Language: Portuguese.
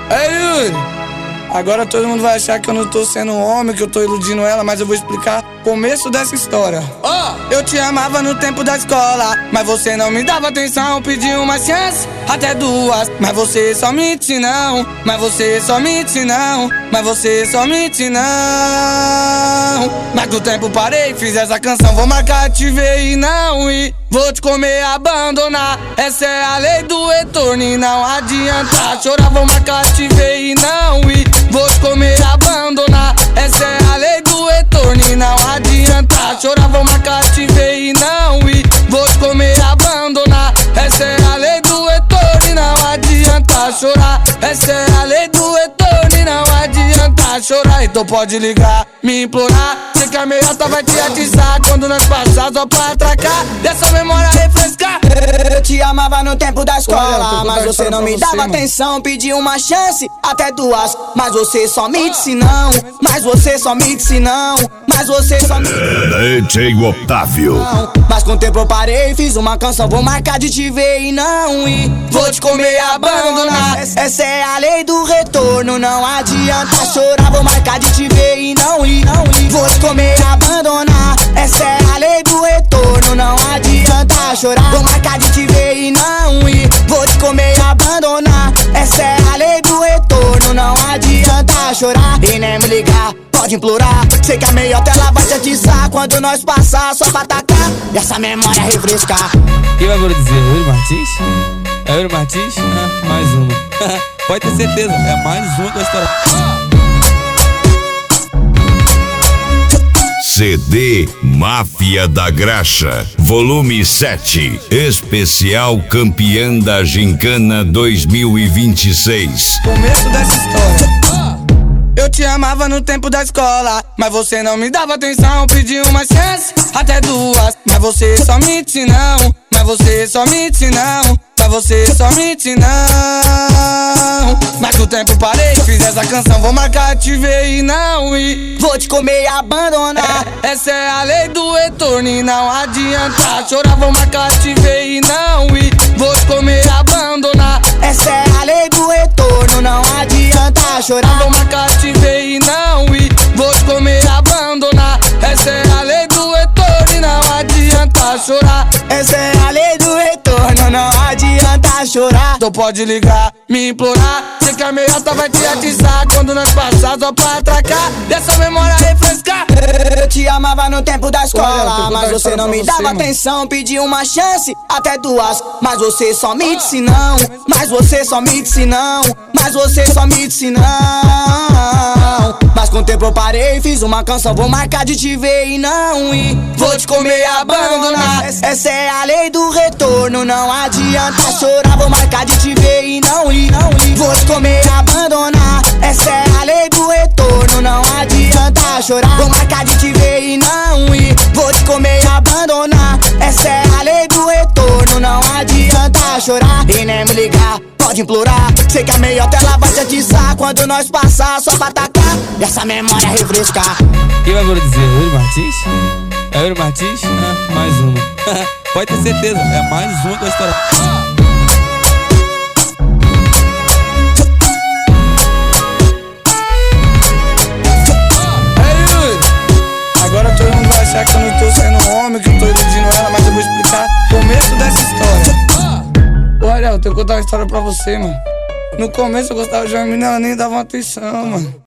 Ei, Yuri, agora todo mundo vai achar que eu não tô sendo um homem, que eu tô iludindo ela, mas eu vou explicar o começo dessa história. Eu te amava no tempo da escola, mas você não me dava atenção. Pedi uma chance, até duas, mas você só mente não. Mas você só mente não. Mas você só mente não. Mas com o tempo parei, fiz essa canção. Vou marcar, te ver e não ir. Vou te comer, abandonar. Essa é a lei do retorno e não adianta chorar. Vou marcar, te ver e não ir. Vou te comer, abandonar. Essa é a lei do retorno e não adianta chorar. Vou marcar, te ver e não ir. Vou te comer, abandonar. Essa é a lei do retorno e não adianta chorar. Essa é a lei do retorno e não adianta chorar. Então pode ligar, me implorar. Sei que a meiota vai te atiçar quando nós passar só pra atracar. Dessa memória refrescar. Eu te amava no tempo da escola, mas você não me dava atenção. Pedi uma chance, até duas, mas você só me disse não. Mas você só me disse não. Mas você só me DJ Otávio. Mas com o tempo eu parei, fiz uma canção. Vou marcar de te ver e não ir. Vou te comer e abandonar. Essa é a lei do retorno, não adianta chorar. Vou marcar de te ver e não ir. Vou te comer e abandonar. Essa é a lei do retorno, não adianta chorar. Vou marcar de te ver e não ir. Vou te comer e abandonar. Essa é a lei do retorno, não adianta chorar. E nem me ligar, pode implorar. Sei que a meiota ela vai te atiçar quando nós passar só pra atacar e essa memória refrescar. Quem vai dizer? Yuri Martins? É Yuri Martins? Ah, mais uma. Pode ter certeza, é mais uma que vai estourar. CD Máfia da Graxa, volume 7, especial campeã da Gincana 2026. Começo dessa história. Eu te amava no tempo da escola, mas você não me dava atenção. Pedi uma chance, até duas, mas você só mente não. Mas você só mente não. Mas você só mente não. Mas com o tempo parei, fiz essa canção. Vou marcar, te ver e não ir. Vou te comer e abandonar. Essa é a lei do retorno e não adianta chorar. Vou marcar, te ver e não ir. Vou te comer e abandonar. Essa é a lei do retorno, não adianta chorar. Vou marcar, te ver e não ir. Vou te comer e abandonar. Essa é a lei do retorno e não adianta chorar. Essa é a lei do retorno, não adianta chorar. Então pode ligar, me implorar. Sei que a meiota vai te atiçar quando nós passar só pra atracar. Dessa memória refrescar. Eu te amava no tempo da escola, mas você não me dava atenção. Pedi uma chance, até duas, mas você só me disse não. Mas você só me disse não. Mas você só me disse não. Mas com o tempo eu parei, fiz uma canção. Vou marcar de te ver e não ir. Vou te comer e abandonar. Essa é a lei do retorno, não adianta chorar. Vou marcar de te ver e não ir. Vou te comer e abandonar. Essa é a lei do retorno, não adianta chorar. Vou marcar de te ver e não ir. Vou te comer e abandonar. Essa é a lei do retorno, não adianta chorar. E nem me ligar, pode implorar. Sei que a meiota ela vai te atiçar quando nós passar só pra atacar e essa memória refrescar. Quem vai dizer? Yuri Martins? É Yuri Martins? Ah, mais uma. Pode ter certeza, é mais uma que vai estourar. Agora todo mundo vai achar que eu não tô sendo um homem, que eu tô iludindo ela, mas eu vou explicar o começo dessa história. Olha, eu tenho que contar uma história pra você, mano. No começo eu gostava de uma menina, ela nem dava uma atenção, mano.